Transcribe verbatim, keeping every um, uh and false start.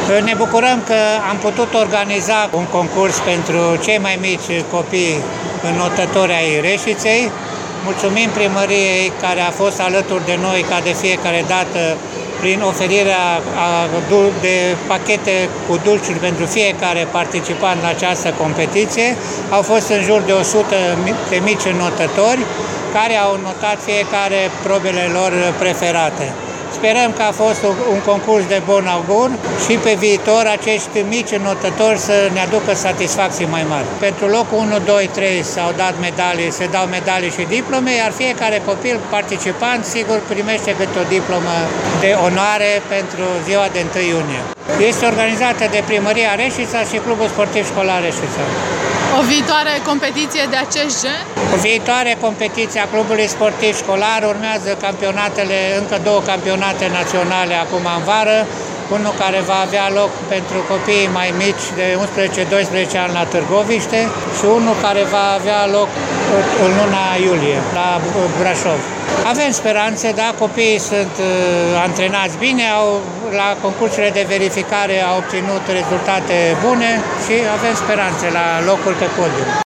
Ne bucurăm că am putut organiza un concurs pentru cei mai mici copii înotători ai Reșiței. Mulțumim primăriei care a fost alături de noi ca de fiecare dată prin oferirea de pachete cu dulciuri pentru fiecare participant la această competiție. Au fost în jur de o sută de mici înotători care au notat fiecare probele lor preferate. Sperăm că a fost un concurs de bun augur și pe viitor acești mici înotători să ne aducă satisfacții mai mari. Pentru locul unu, doi, trei s-au dat medalii, se dau medalii și diplome, iar fiecare copil participant sigur primește câte o diplomă de onoare pentru ziua de întâi iunie. Este organizată de Primăria Reșița și Clubul Sportiv Școlar Reșița. O viitoare competiție de acest gen? O viitoare competiție a Clubului Sportiv Școlar urmează campionatele, încă două campionate naționale acum în vară, unul care va avea loc pentru copiii mai mici de unsprezece doisprezece ani la Târgoviște și unul care va avea loc în luna iulie la Brașov. Avem speranțe, da, copiii sunt uh, antrenați bine, au, la concursurile de verificare au obținut rezultate bune și avem speranțe la locul pe podium.